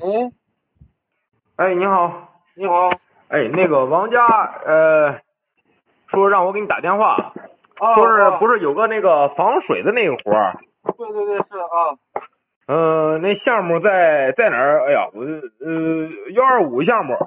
喂， 哎，你好。 你好。 哎，那个王家，说让我给你打电话， 啊说是啊， 不是有个那个防水的那个活儿？ 对对对，是啊。 那项目在哪儿？哎呀，125项目。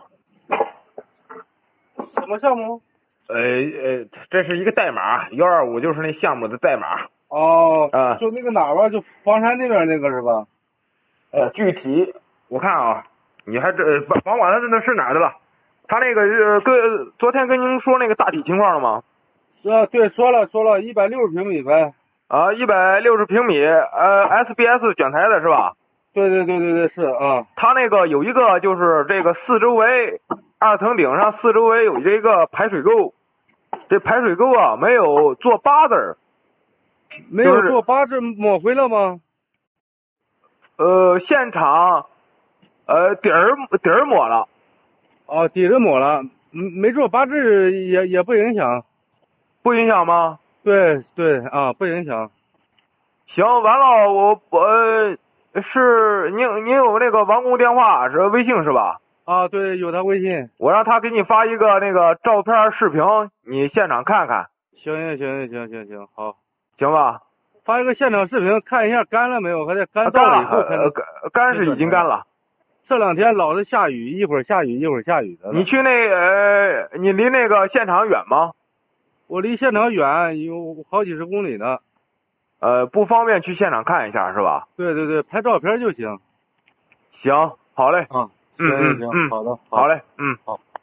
什么项目？ 这是一个代码，125就是那项目的代码。 哦， 啊， 就那个哪吧，就房山那边那个是吧？ 具体我看啊，你还甭管他那是哪儿的了。他那个昨天跟您说那个大体情况了吗？ 对，说了160平米呗。 啊，160平米，SBS 卷台的是吧？ 对对对对对，是啊。 它那个有一个就是这个四周围二层顶上四周围有这个排水沟，这排水沟啊没有做八字， 没有做八字抹灰了吗？ 现场底儿抹了。 哦，底子抹了，没做八字也不影响。 不影响吗？ 对对啊，不影响。 行，完了是您有那个王工电话是微信是吧？ 啊，对，有他微信。 我让他给你发一个那个照片视频，你现场看看。 行，好。 行吧？ 发一个现场视频看一下干了没有，还得干干燥了以后才能。 了，干是已经干了。 这两天老是下雨，一会儿下雨一会儿下雨的。 你去你离那个现场远吗？ 我离现场远，有好几十公里呢。 不方便去现场看一下是吧？ 对对对，拍照片就行。 行，好嘞。 啊， 嗯， 行，好的， 好嘞，嗯。 好。